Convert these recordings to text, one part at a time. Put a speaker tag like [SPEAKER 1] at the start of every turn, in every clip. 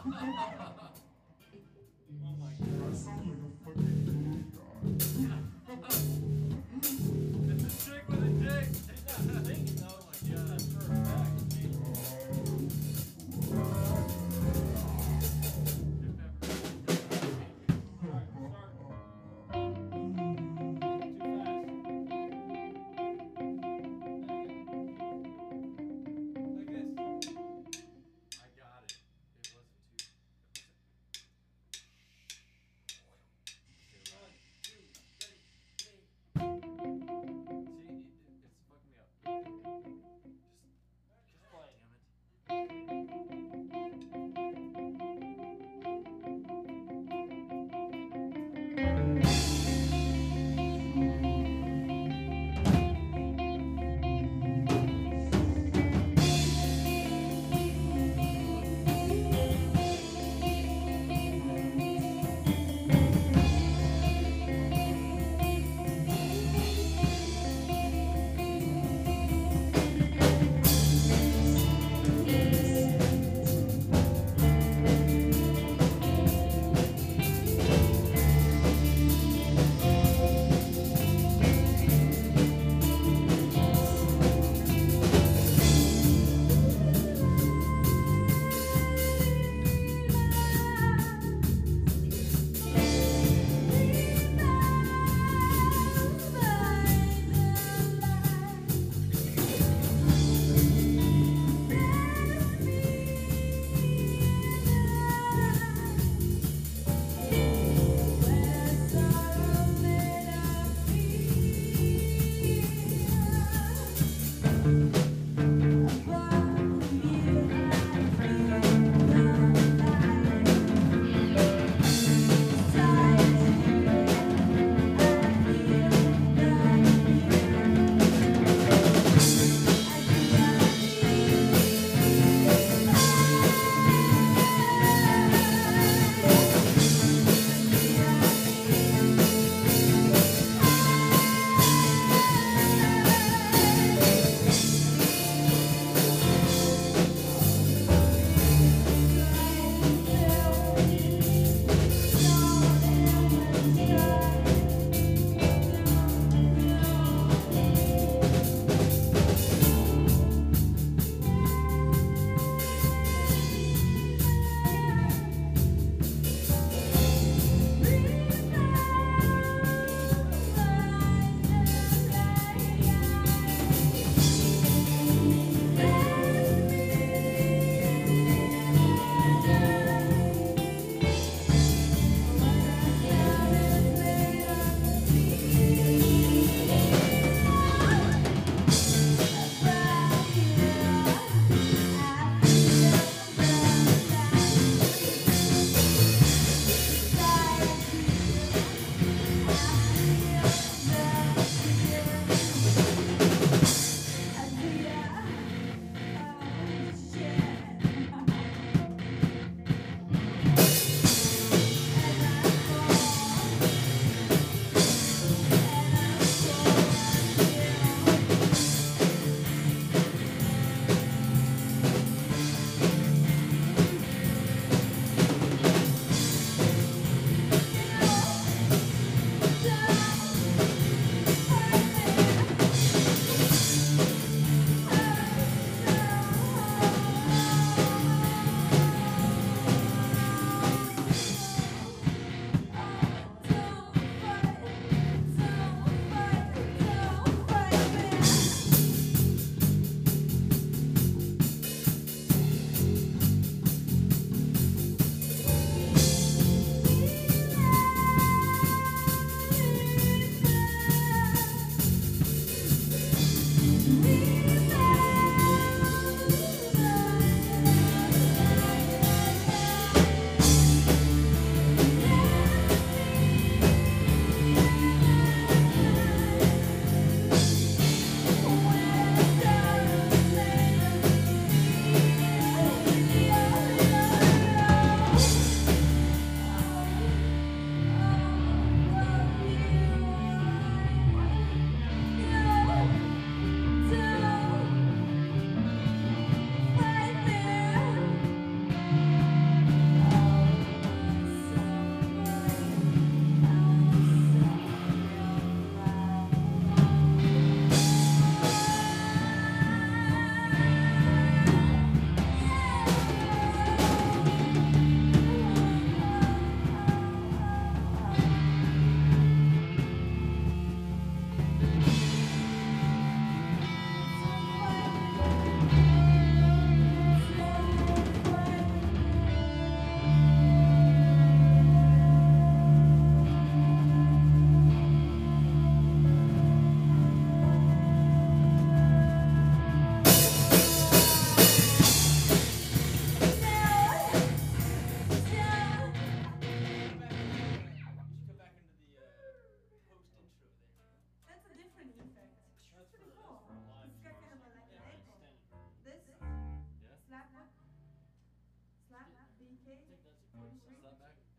[SPEAKER 1] Oh my
[SPEAKER 2] I
[SPEAKER 1] god.
[SPEAKER 2] sound like a fucking fool guy.
[SPEAKER 1] It's a chick with a dick. She's not singing though. Oh my god. That's for a fact. If ever. Alright, start. Too fast. Like this. I got it. It wasn't too.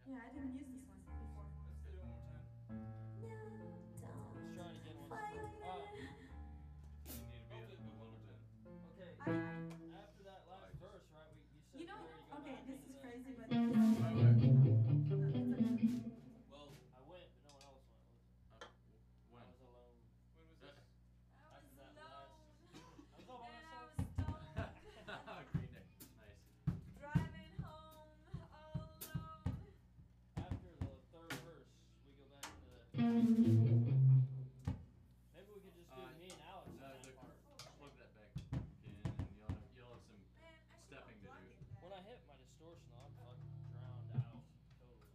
[SPEAKER 3] Yeah, I didn't use this one before.
[SPEAKER 1] Let's do it one more time.
[SPEAKER 3] No,
[SPEAKER 4] Let's
[SPEAKER 3] don't
[SPEAKER 4] try it again once
[SPEAKER 3] fight
[SPEAKER 4] more.
[SPEAKER 3] me.
[SPEAKER 5] You need to be
[SPEAKER 1] Hopefully
[SPEAKER 5] a
[SPEAKER 1] we'll
[SPEAKER 5] little bit.
[SPEAKER 4] Okay.
[SPEAKER 3] I,
[SPEAKER 4] After that last
[SPEAKER 5] just-
[SPEAKER 4] verse, right? You said
[SPEAKER 3] you know,
[SPEAKER 4] you're ready to go
[SPEAKER 3] okay,
[SPEAKER 4] back
[SPEAKER 3] this
[SPEAKER 4] into
[SPEAKER 3] is
[SPEAKER 4] the-
[SPEAKER 3] crazy, but
[SPEAKER 5] wait.
[SPEAKER 3] no, it's okay.
[SPEAKER 1] Well,
[SPEAKER 4] I went, but no one else went.
[SPEAKER 5] When?
[SPEAKER 4] I was alone.
[SPEAKER 1] when was this?
[SPEAKER 6] I
[SPEAKER 4] After
[SPEAKER 6] was
[SPEAKER 4] that
[SPEAKER 6] alone.
[SPEAKER 4] I was all by
[SPEAKER 6] And I
[SPEAKER 4] myself.
[SPEAKER 6] was stoned.
[SPEAKER 5] Green Day. Nice.
[SPEAKER 6] Driving home all alone.
[SPEAKER 4] After the third verse, we go back into the. Maybe we could just do me and Alex on that part.
[SPEAKER 5] Plug that back in, and you'll have some.
[SPEAKER 6] Man, I should
[SPEAKER 5] Stepping to
[SPEAKER 6] unplug
[SPEAKER 5] do.
[SPEAKER 6] it then.
[SPEAKER 4] When I hit my distortion, I'm fucking drowned out totally.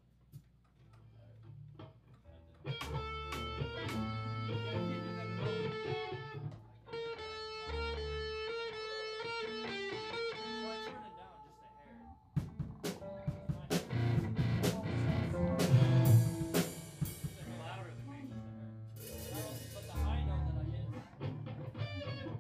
[SPEAKER 4] Try turning down just a hair.
[SPEAKER 5] Louder than me.
[SPEAKER 4] But the high note that I hit.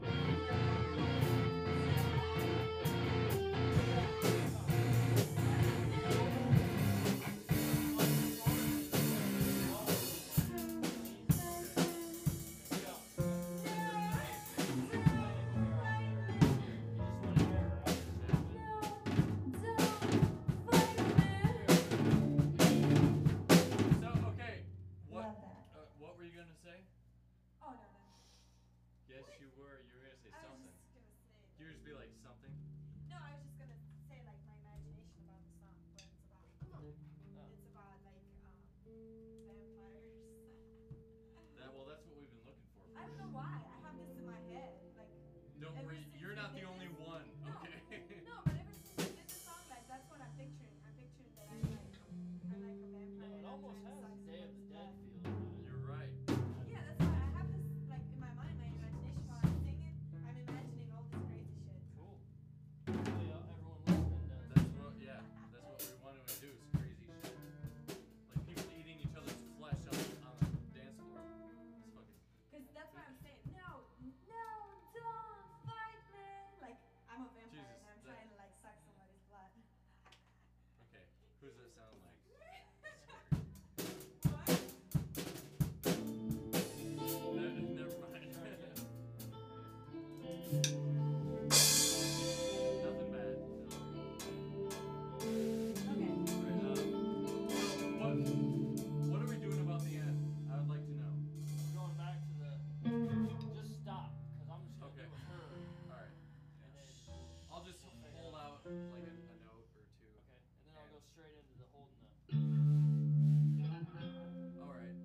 [SPEAKER 5] So okay,
[SPEAKER 3] Love that.
[SPEAKER 5] what were you gonna say?
[SPEAKER 3] Oh, no, no.
[SPEAKER 5] Yes, you were. You were gonna say
[SPEAKER 6] I was
[SPEAKER 5] something.
[SPEAKER 6] just gonna say.
[SPEAKER 5] You just be like something.
[SPEAKER 6] No, I was just gonna say like my imagination about the song, what it's about. It's about like vampires.
[SPEAKER 5] That's what we've been looking for.
[SPEAKER 6] I don't know why. I have this in my head. Like
[SPEAKER 5] Don't
[SPEAKER 6] ever
[SPEAKER 5] worry,
[SPEAKER 6] since
[SPEAKER 5] you're
[SPEAKER 6] we
[SPEAKER 5] not the
[SPEAKER 6] did
[SPEAKER 5] only
[SPEAKER 6] this-
[SPEAKER 5] one.
[SPEAKER 6] No,
[SPEAKER 5] Okay.
[SPEAKER 6] no, but ever since we did the song, like that's what I'm picturing. I'm picturing that I'm like a vampire.
[SPEAKER 4] No,
[SPEAKER 6] and
[SPEAKER 4] it
[SPEAKER 6] I'm
[SPEAKER 4] almost
[SPEAKER 6] trying to
[SPEAKER 4] has
[SPEAKER 6] suck
[SPEAKER 4] Day of the
[SPEAKER 6] someone's
[SPEAKER 4] Dead
[SPEAKER 6] blood.
[SPEAKER 4] feel to it.
[SPEAKER 5] You're right.
[SPEAKER 6] Yeah, that's why I have this like in my mind, my imagination while I'm singing. I'm imagining all this crazy shit.
[SPEAKER 4] Cool. Hopefully, everyone listening does.
[SPEAKER 5] That's what we want to induce. Crazy shit. Like people eating each other's flesh on the dance floor. It's fucking.
[SPEAKER 6] Cause that's what I'm saying. No, don't fight me.
[SPEAKER 3] Like, I'm a vampire
[SPEAKER 5] Jesus,
[SPEAKER 3] and I'm
[SPEAKER 5] that-
[SPEAKER 3] trying to like suck somebody's blood.
[SPEAKER 5] Okay. Who's that sound like?
[SPEAKER 6] What?
[SPEAKER 5] Never mind. Nothing bad.
[SPEAKER 3] Okay.
[SPEAKER 5] What are we doing about the end? I would like to know.
[SPEAKER 4] We're going back to the. Just stop, because I'm just going to
[SPEAKER 5] Okay.
[SPEAKER 4] do with her.
[SPEAKER 5] All right.
[SPEAKER 4] And then.
[SPEAKER 5] I'll just hold out like a note or two.
[SPEAKER 4] Okay. And then I'll go straight into the holding the.
[SPEAKER 5] All right.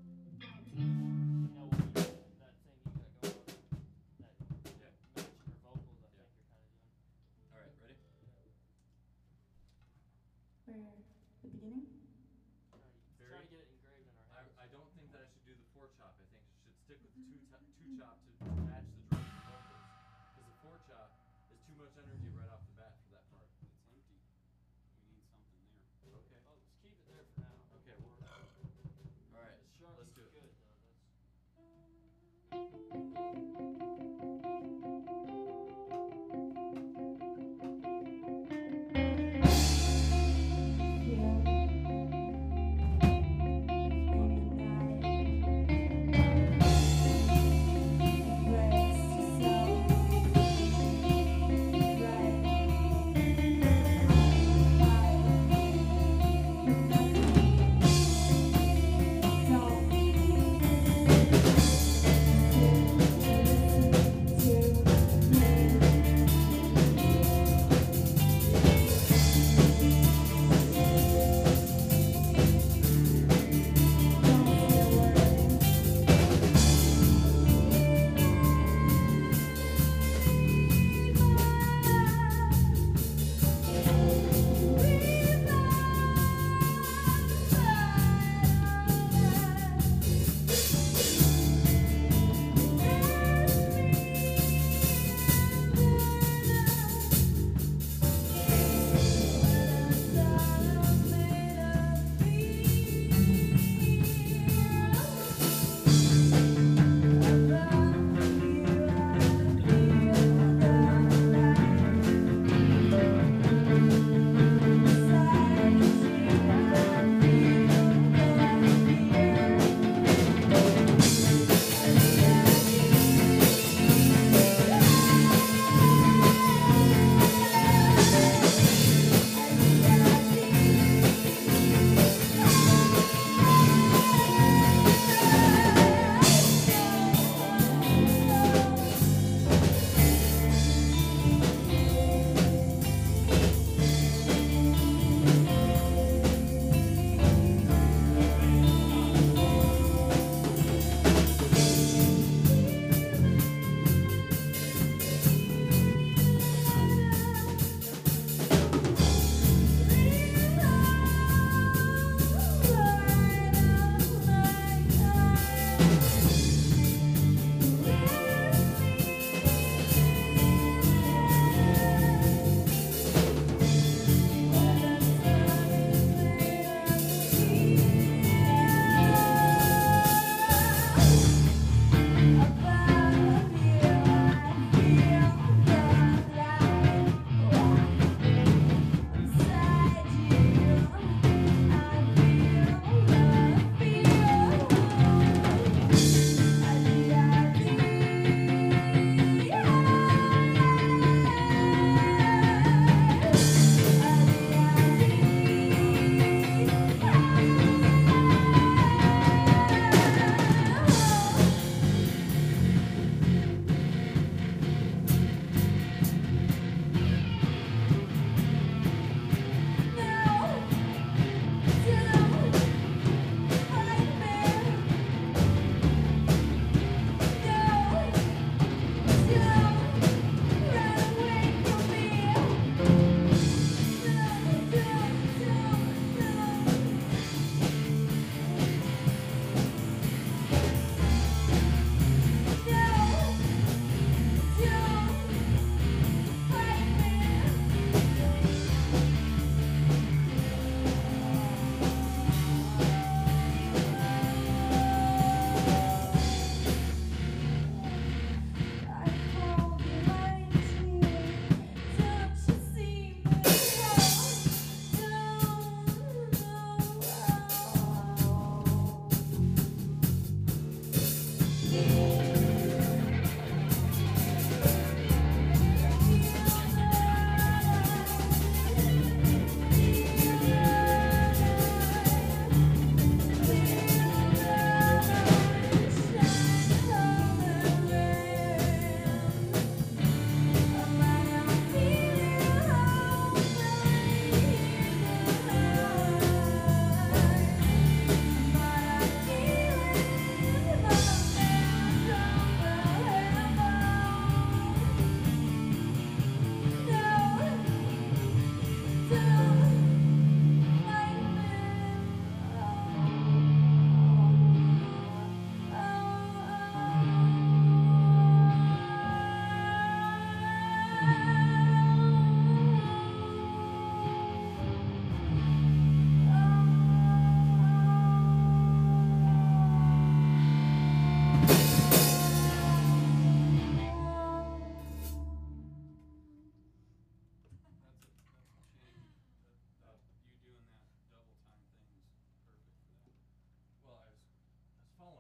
[SPEAKER 4] Now, what that thing you got going on. That
[SPEAKER 5] Yeah.
[SPEAKER 4] matching her vocals, I
[SPEAKER 5] Yeah.
[SPEAKER 4] think you're kind of doing.
[SPEAKER 5] All right. Ready?
[SPEAKER 3] Where? The beginning?
[SPEAKER 4] Try to get it engraved in our heads.
[SPEAKER 5] I don't think that I should do the four chop. I think I should stick with the two chop to match the drums and vocals. Because the four chop is too much energy right off the bat for that part.